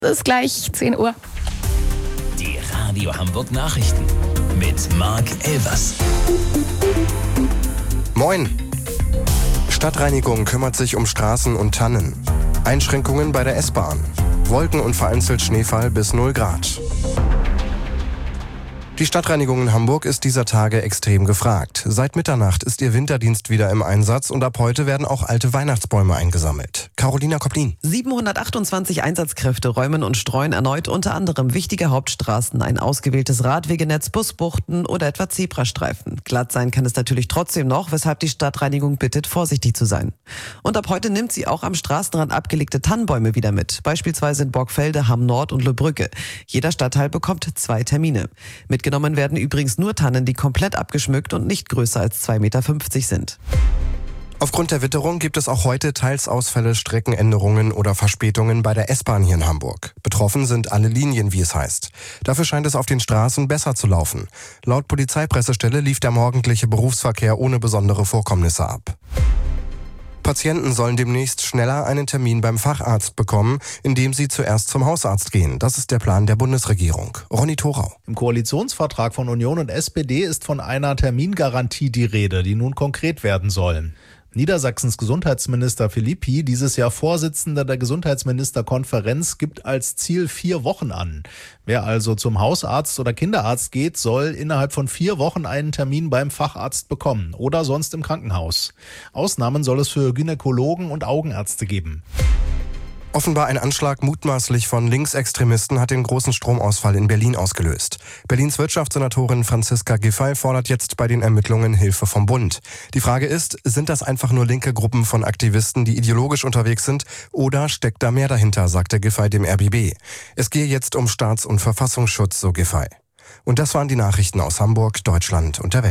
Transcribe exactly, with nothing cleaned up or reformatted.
Es ist gleich zehn Uhr. Die Radio Hamburg Nachrichten mit Marc Elvers. Moin! Stadtreinigung kümmert sich um Straßen und Tannen. Einschränkungen bei der S-Bahn. Wolken und vereinzelt Schneefall bis null Grad. Die Stadtreinigung in Hamburg ist dieser Tage extrem gefragt. Seit Mitternacht ist ihr Winterdienst wieder im Einsatz und ab heute werden auch alte Weihnachtsbäume eingesammelt. Carolina Koplin. siebenhundertachtundzwanzig Einsatzkräfte räumen und streuen erneut unter anderem wichtige Hauptstraßen, ein ausgewähltes Radwegenetz, Busbuchten oder etwa Zebrastreifen. Glatt sein kann es natürlich trotzdem noch, weshalb die Stadtreinigung bittet, vorsichtig zu sein. Und ab heute nimmt sie auch am Straßenrand abgelegte Tannenbäume wieder mit, beispielsweise in Borgfelde, Hamm Nord und Le Brücke. Jeder Stadtteil bekommt zwei Termine. Mitgenommen werden übrigens nur Tannen, die komplett abgeschmückt und nicht größer als zwei Meter fünfzig sind. Aufgrund der Witterung gibt es auch heute teils Ausfälle, Streckenänderungen oder Verspätungen bei der S-Bahn hier in Hamburg. Betroffen sind alle Linien, wie es heißt. Dafür scheint es auf den Straßen besser zu laufen. Laut Polizeipressestelle lief der morgendliche Berufsverkehr ohne besondere Vorkommnisse ab. Patienten sollen demnächst schneller einen Termin beim Facharzt bekommen, indem sie zuerst zum Hausarzt gehen. Das ist der Plan der Bundesregierung. Ronny Thorau. Im Koalitionsvertrag von Union und S P D ist von einer Termingarantie die Rede, die nun konkret werden soll. Niedersachsens Gesundheitsminister Philippi, dieses Jahr Vorsitzender der Gesundheitsministerkonferenz, gibt als Ziel vier Wochen an. Wer also zum Hausarzt oder Kinderarzt geht, soll innerhalb von vier Wochen einen Termin beim Facharzt bekommen oder sonst im Krankenhaus. Ausnahmen soll es für Gynäkologen und Augenärzte geben. Offenbar ein Anschlag mutmaßlich von Linksextremisten hat den großen Stromausfall in Berlin ausgelöst. Berlins Wirtschaftssenatorin Franziska Giffey fordert jetzt bei den Ermittlungen Hilfe vom Bund. Die Frage ist, sind das einfach nur linke Gruppen von Aktivisten, die ideologisch unterwegs sind, oder steckt da mehr dahinter, sagte Giffey dem R B B. Es gehe jetzt um Staats- und Verfassungsschutz, so Giffey. Und das waren die Nachrichten aus Hamburg, Deutschland und der Welt.